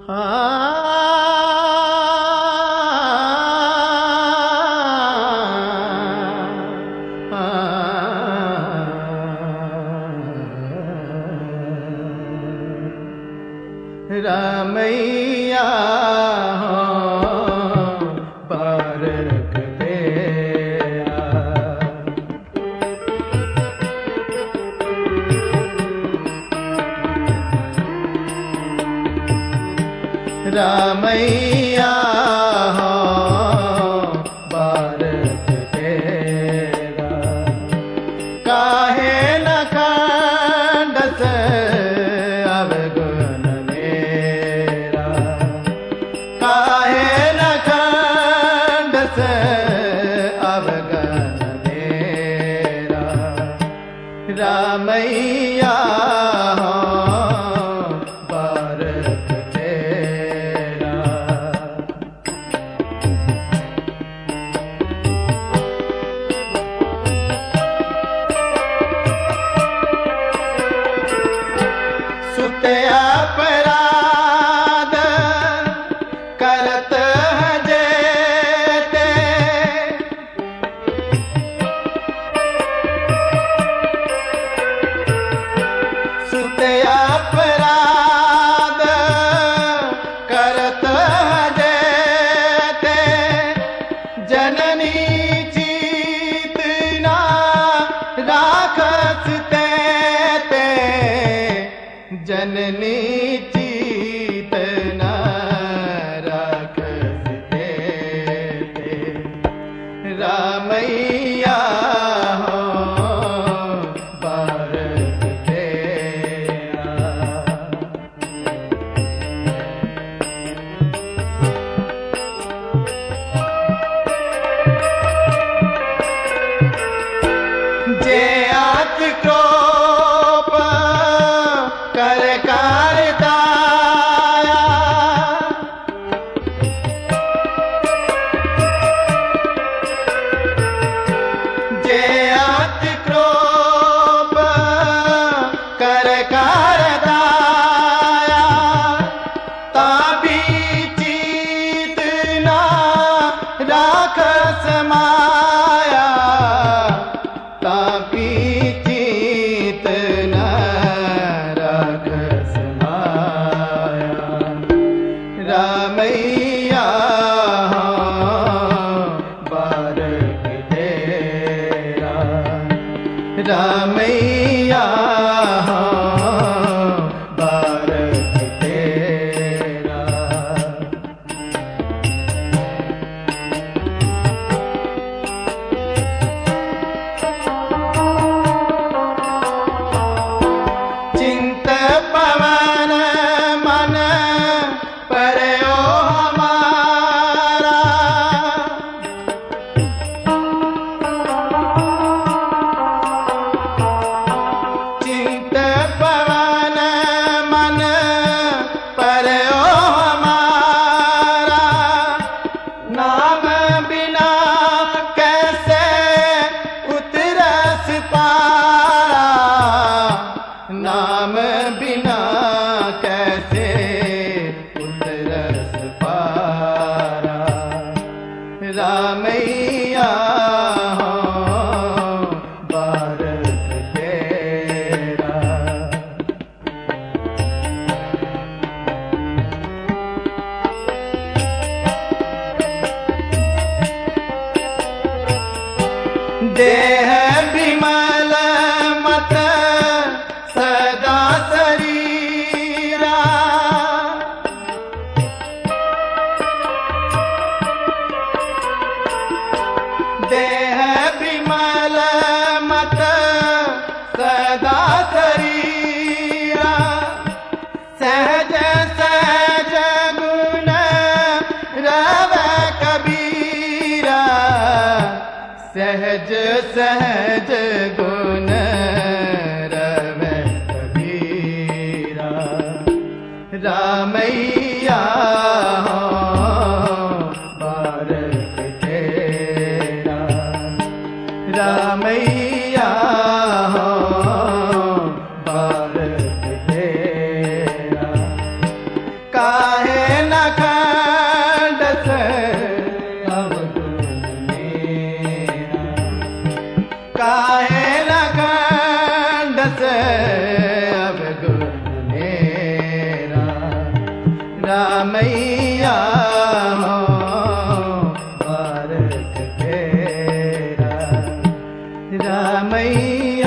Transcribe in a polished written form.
रामैया बारक तेरा। रामैया बारक तेरा, काहे न खंडस अवगुण मेरा, काहे न खंडस अवगुण मेरा। रामैया बारक तेरा। सुते अपराध करत है जेते, सुते अपराध करत है जेते, जननी चीतना राखस तेते, जननी चीतना राखस तेते। रामैया बारक तेरा। जे आत क्रोप कर कारताया, जे आत क्रोप कर कारताया, ताबी चीतना राखस माया, ताबी चीतना राखस माया। रामैया बारक तेरा। रामैया बारक तेरा। चिंत पवन मन परयो हमारा, चिंत पवन मन परयो हमारा। नाम बिना कैसे उतरस पारा, नाम बिना कैसे उतरस पारा। रामैया बारक तेरा। देह विमल मत सदा शरीरा, देह विमल मत सदा शरीरा। सहज सहज गुण रवै कबीरा, सहज सहज गुण रवै कबीरा। रामैया बारक तेरा। रामैया बारक तेरा। काहे काहे लगन से अब गुण मेरा रामैया हो बारक तेरा रामैया